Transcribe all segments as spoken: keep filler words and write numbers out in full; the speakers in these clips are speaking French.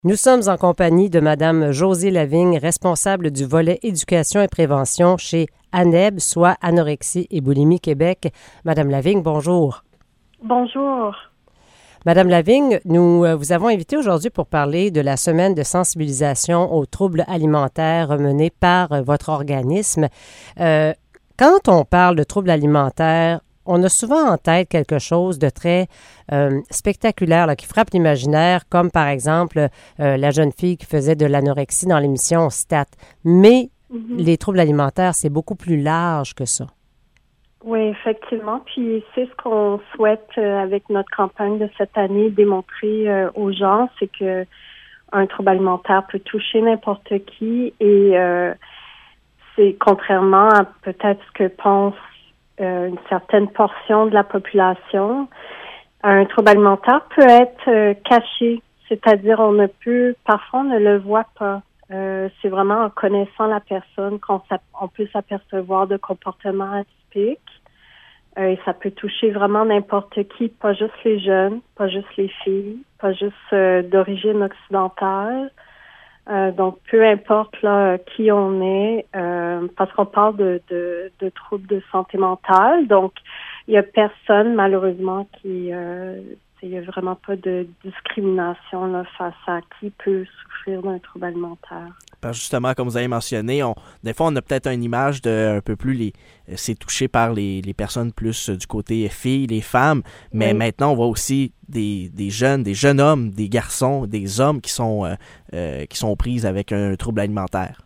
Nous sommes en compagnie de Mme Josée Lavigne, responsable du volet éducation et prévention chez ANEB, soit Anorexie et Boulimie Québec. Madame Lavigne, bonjour. Bonjour. Madame Lavigne, nous vous avons invité aujourd'hui pour parler de la semaine de sensibilisation aux troubles alimentaires menée par votre organisme. Euh, quand on parle de troubles alimentaires, on a souvent en tête quelque chose de très euh, spectaculaire là, qui frappe l'imaginaire, comme par exemple euh, la jeune fille qui faisait de l'anorexie dans l'émission Stat. Mais mm-hmm. les troubles alimentaires, c'est beaucoup plus large que ça. Oui, effectivement. Puis c'est ce qu'on souhaite euh, avec notre campagne de cette année démontrer euh, aux gens, c'est que un trouble alimentaire peut toucher n'importe qui et euh, c'est contrairement à peut-être ce que pense Euh, une certaine portion de la population. Un trouble alimentaire peut être euh, caché, c'est-à-dire on ne peut, parfois on ne le voit pas. Euh, c'est vraiment en connaissant la personne qu'on on peut s'apercevoir de comportements atypiques. Euh, et ça peut toucher vraiment n'importe qui, pas juste les jeunes, pas juste les filles, pas juste euh, d'origine occidentale. Euh, donc, peu importe là qui on est, euh, parce qu'on parle de, de, de troubles de santé mentale, donc il y a personne malheureusement qui, euh, il y a vraiment pas de discrimination là face à qui peut souffrir d'un trouble alimentaire. Parce justement, comme vous avez mentionné, on, des fois on a peut-être une image de un peu plus les, c'est touché par les, les personnes plus du côté filles, les femmes, mais oui. Maintenant on voit aussi des, des jeunes, des jeunes hommes, des garçons, des hommes qui sont euh, euh, qui sont prises avec un trouble alimentaire.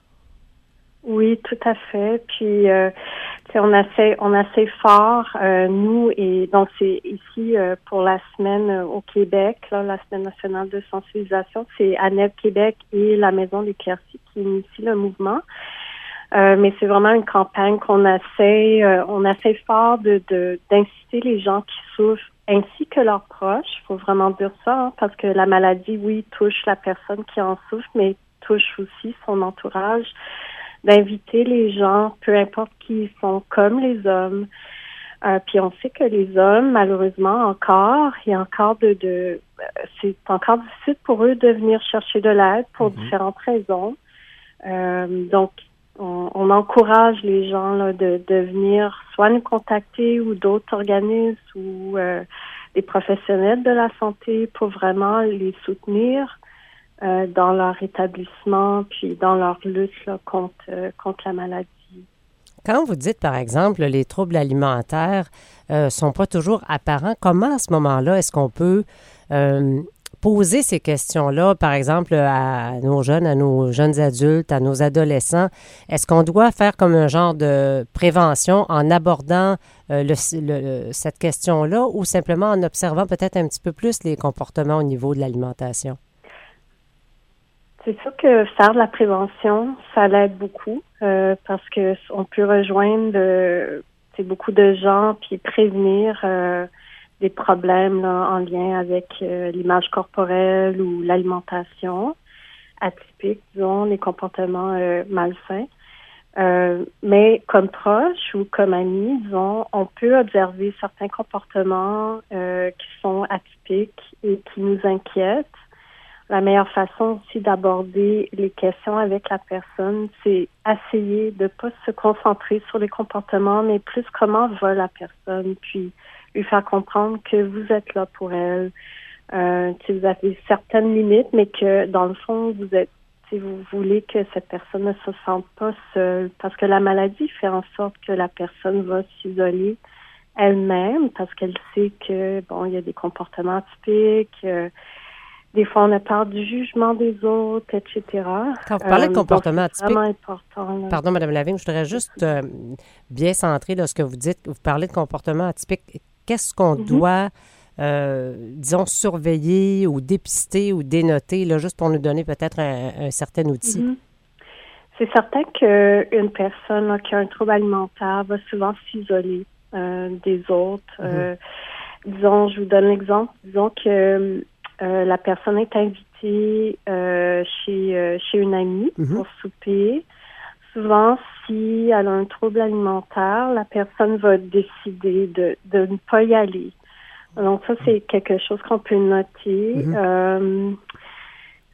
Oui, tout à fait. Puis, euh, on essaie, on essaie fort, euh, nous, et donc c'est ici euh, pour la semaine euh, au Québec, là, la semaine nationale de sensibilisation, c'est ANEB Québec et la Maison d'Éclaircie qui initient le mouvement. Euh, mais c'est vraiment une campagne qu'on essaie, euh, on essaie fort de, de d'inciter les gens qui souffrent ainsi que leurs proches. Il faut vraiment dire ça, hein, parce que la maladie, oui, touche la personne qui en souffre, mais touche aussi son entourage. D'inviter les gens, peu importe qui ils sont, comme les hommes. Euh, puis on sait que les hommes, malheureusement, encore, il y a encore de, de c'est encore difficile pour eux de venir chercher de l'aide pour mm-hmm. différentes raisons. Euh, donc, on, on encourage les gens là, de, de venir soit nous contacter ou d'autres organismes ou euh, des professionnels de la santé pour vraiment les soutenir. Euh, dans leur établissement, puis dans leur lutte là, contre, euh, contre la maladie. Quand vous dites, par exemple, les troubles alimentaires ne euh, sont pas toujours apparents, comment à ce moment-là est-ce qu'on peut euh, poser ces questions-là, par exemple, à nos jeunes, à nos jeunes adultes, à nos adolescents? Est-ce qu'on doit faire comme un genre de prévention en abordant euh, le, le, cette question-là ou simplement en observant peut-être un petit peu plus les comportements au niveau de l'alimentation? C'est sûr que faire de la prévention, ça l'aide beaucoup euh, parce que on peut rejoindre euh, beaucoup de gens puis prévenir euh, des problèmes là, en lien avec euh, l'image corporelle ou l'alimentation atypique, disons, les comportements euh, malsains. Euh, mais comme proche ou comme ami, disons, on peut observer certains comportements euh, qui sont atypiques et qui nous inquiètent. La meilleure façon aussi d'aborder les questions avec la personne, c'est essayer de pas se concentrer sur les comportements, mais plus comment va la personne, puis lui faire comprendre que vous êtes là pour elle, euh, que vous avez certaines limites, mais que dans le fond, vous êtes, si vous voulez que cette personne ne se sente pas seule, parce que la maladie fait en sorte que la personne va s'isoler elle-même, parce qu'elle sait que bon, il y a des comportements atypiques. Euh, Des fois, on a peur du jugement des autres, et cetera. Quand vous parlez de comportement euh, atypique, vraiment important, là. Pardon, Mme Lavigne, je voudrais juste euh, bien centrer là, ce que vous dites. Vous parlez de comportement atypique. Qu'est-ce qu'on mm-hmm. doit, euh, disons, surveiller ou dépister ou dénoter, là, juste pour nous donner peut-être un, un certain outil? Mm-hmm. C'est certain qu'une personne là, qui a un trouble alimentaire va souvent s'isoler euh, des autres. Mm-hmm. Euh, disons, je vous donne l'exemple. Disons que Euh, la personne est invitée euh, chez euh, chez une amie mm-hmm. pour souper. Souvent, si elle a un trouble alimentaire, la personne va décider de, de ne pas y aller. Donc ça, c'est quelque chose qu'on peut noter. Mm-hmm. Euh,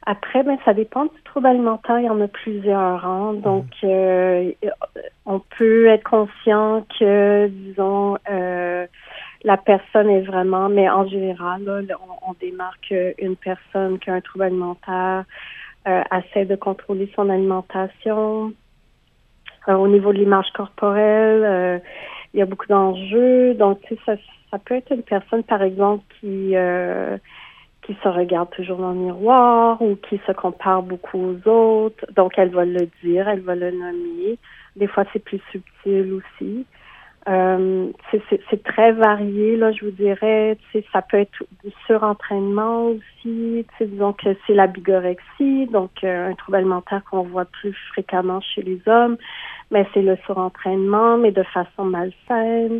Après, ben, ça dépend du trouble alimentaire. Il y en a plusieurs. Hein? Donc, euh, on peut être conscient que, disons, euh, la personne est vraiment, mais en général, là, on, on démarque une personne qui a un trouble alimentaire, euh, essaie de contrôler son alimentation. Euh, au niveau de l'image corporelle, euh, il y a beaucoup d'enjeux. Donc, tu sais, ça, ça peut être une personne, par exemple, qui... Euh, qui se regarde toujours dans le miroir ou qui se compare beaucoup aux autres. Donc, elle va le dire, elle va le nommer. Des fois, c'est plus subtil aussi. Euh, c'est, c'est, c'est très varié, là, je vous dirais. Tu sais, ça peut être du surentraînement aussi. Tu sais, disons que c'est la bigorexie, donc euh, un trouble alimentaire qu'on voit plus fréquemment chez les hommes. Mais c'est le surentraînement, mais de façon malsaine.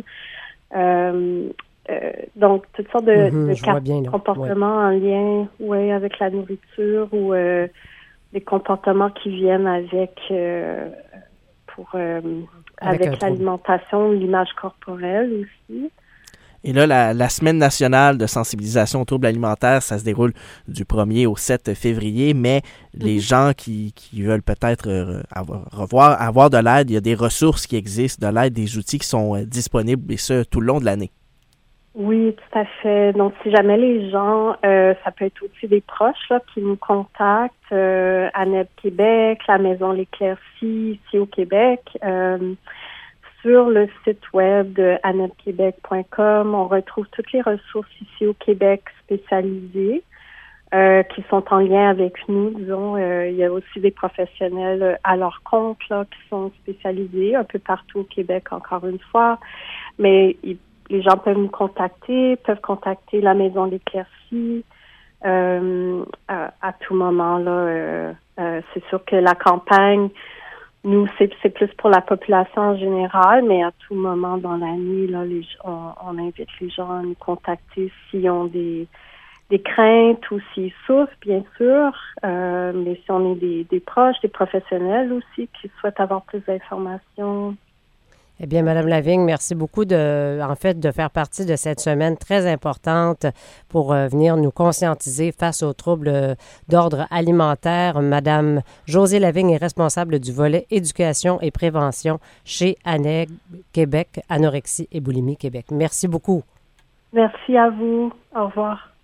Euh, Euh, donc, toutes sortes de, Mm-hmm, de cap- bien, comportements ouais. en lien ouais, avec la nourriture ou euh, des comportements qui viennent avec euh, pour euh, avec, avec l'alimentation, l'image corporelle aussi. Et là, la, la Semaine nationale de sensibilisation aux troubles alimentaires, ça se déroule du premier au sept février, mais mm-hmm. les gens qui, qui veulent peut-être euh, avoir, revoir, avoir de l'aide, il y a des ressources qui existent, de l'aide, des outils qui sont euh, disponibles, et ce, tout le long de l'année. Oui, tout à fait. Donc, si jamais les gens, euh, ça peut être aussi des proches là, qui nous contactent, euh, à N E B Québec, la Maison L'Éclaircie, ici au Québec, euh, sur le site web de aneb québec point com, on retrouve toutes les ressources ici au Québec spécialisées euh, qui sont en lien avec nous. Disons, euh, il y a aussi des professionnels à leur compte là, qui sont spécialisés un peu partout au Québec, encore une fois, mais ils les gens peuvent nous contacter, peuvent contacter la Maison L'Éclaircie euh, à, à tout moment. Là, euh, euh, c'est sûr que la campagne, nous, c'est, c'est plus pour la population en général, mais à tout moment dans l'année, là, les, on, on invite les gens à nous contacter s'ils ont des, des craintes ou s'ils souffrent, bien sûr. Euh, mais si on est des, des proches, des professionnels aussi qui souhaitent avoir plus d'informations. Eh bien, Madame Lavigne, merci beaucoup de, en fait, de faire partie de cette semaine très importante pour euh, venir nous conscientiser face aux troubles euh, d'ordre alimentaire. Madame Josée Lavigne est responsable du volet éducation et prévention chez A N E B Québec, Anorexie et Boulimie Québec. Merci beaucoup. Merci à vous. Au revoir.